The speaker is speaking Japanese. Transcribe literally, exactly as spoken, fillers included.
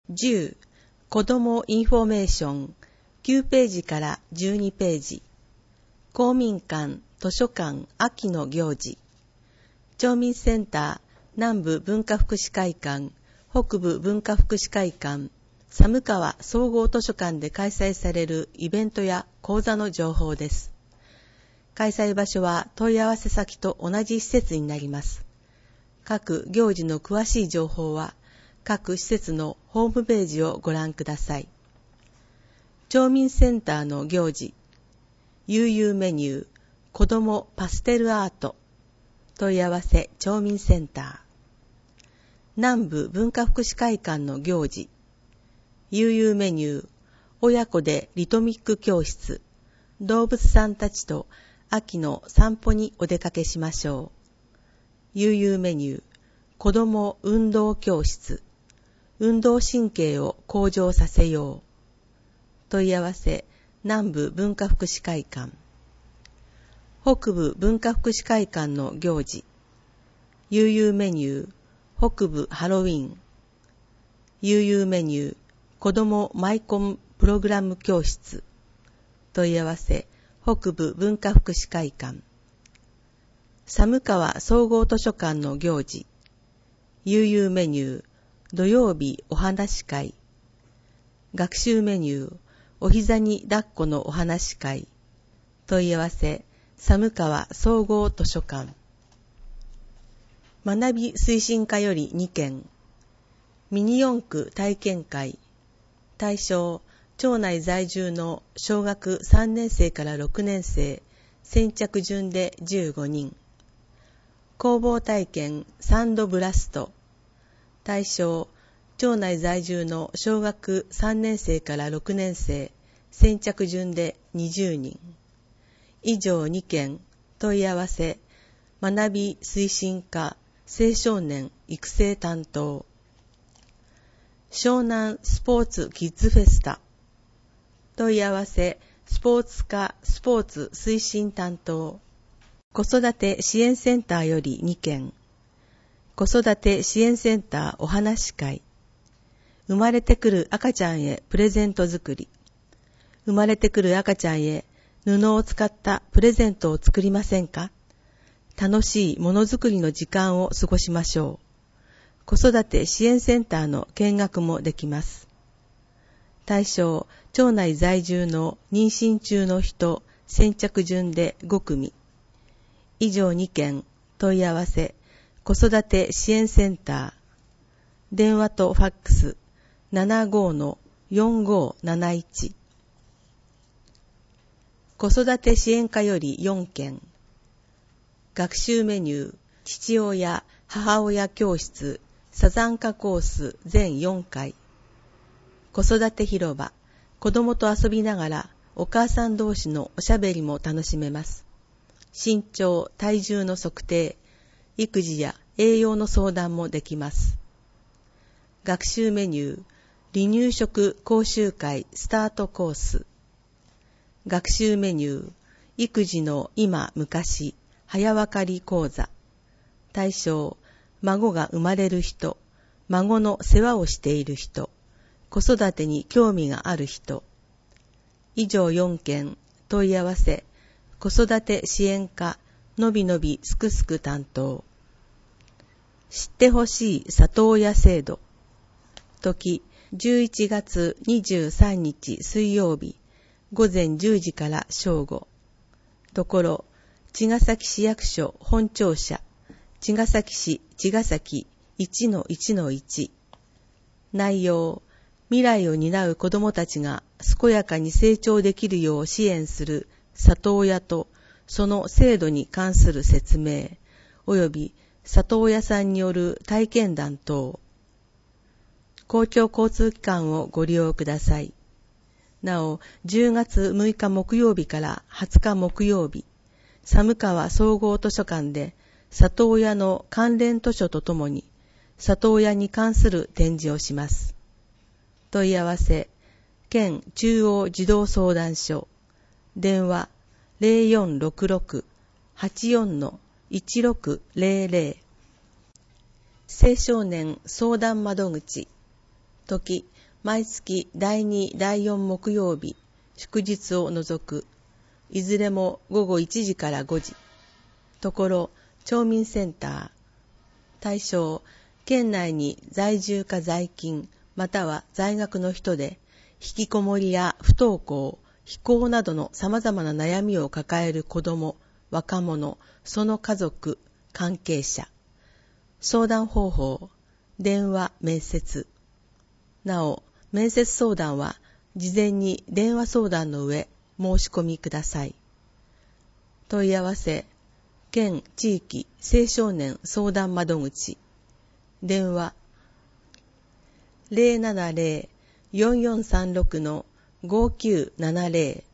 じゅう、子どもインフォメーション、きゅうページからじゅうにページ。公民館、図書館、秋の行事。町民センター、南部文化福祉会館、北部文化福祉会館、寒川総合図書館で開催されるイベントや講座の情報です。開催場所は問い合わせ先と同じ施設になります。各行事の詳しい情報は、各施設のホームページをご覧ください。町民センターの行事、悠々メニュー、子どもパステルアート、問い合わせ町民センター。南部文化福祉会館の行事、悠々メニュー、親子でリトミック教室、動物さんたちと秋の散歩にお出かけしましょう。悠々メニュー、子ども運動教室、運動神経を向上させよう。問い合わせ、南部文化福祉会館。北部文化福祉会館の行事、悠々メニュー、北部ハロウィン。悠々メニュー、子どもマイコンプログラム教室。問い合わせ、北部文化福祉会館。寒川総合図書館の行事、悠々メニュー、土曜日お話会。学習メニュー、お膝に抱っこのお話会。問い合わせ、寒川総合図書館。学び推進課よりにけん。ミニ四駆体験会。対象、町内在住の小学さんねん生からろくねん生、先着順でじゅうごにん。工房体験サンドブラスト。対象、町内在住の小学さんねん生からろくねん生、先着順でにじゅうにん。以上にけん、問い合わせ、学び推進課青少年育成担当。湘南スポーツキッズフェスタ。問い合わせ、スポーツ課スポーツ推進担当。子育て支援センターよりにけん。子育て支援センターお話会。生まれてくる赤ちゃんへプレゼント作り。生まれてくる赤ちゃんへ布を使ったプレゼントを作りませんか？楽しいものづくりの時間を過ごしましょう。子育て支援センターの見学もできます。対象、町内在住の妊娠中の人、先着順でごくみ。以上にけん、問い合わせ、子育て支援センター。電話とファックス、ななごーのよんごーなないち。子育て支援課よりよんけん。学習メニュー、父親、母親教室、サザンカコース全よんかい。子育て広場、子供と遊びながらお母さん同士のおしゃべりも楽しめます。身長、体重の測定、育児や栄養の相談もできます。学習メニュー、離乳食講習会スタートコース。学習メニュー、育児の今昔早わかり講座。対象、孫が生まれる人、孫の世話をしている人、子育てに興味がある人。以上よんけん、問い合わせ、子育て支援課のびのびすくすく担当。知ってほしい里親制度。時、じゅういちがつにじゅうさんにち水曜日、ごぜんじゅうじから正午。ところ、茅ヶ崎市役所本庁舎、茅ヶ崎市茅ヶ崎 いちのいちのいち。内容、未来を担う子どもたちが健やかに成長できるよう支援する里親とその制度に関する説明、および里親さんによる体験談等。公共交通機関をご利用ください。なお、じゅうがつむいか木曜日からはつか木曜日、寒川総合図書館で里親の関連図書とともに里親に関する展示をします。問い合わせ、県中央児童相談所、電話 ゼロよんろくろく はちよんのいちろくゼロゼロ。青少年相談窓口、 時、毎月だいに、だいよん木曜日、祝日を除く。いずれも午後いちじからごじ。ところ、町民センター。対象、県内に在住か在勤、または在学の人で、引きこもりや不登校、非行などの様々な悩みを抱える子ども、若者、その家族、関係者。相談方法、電話、面接。なお、面接相談は、事前に電話相談の上、申し込みください。問い合わせ、県地域青少年相談窓口。電話、ゼロななゼロ よんよんさんろく ごきゅうななゼロ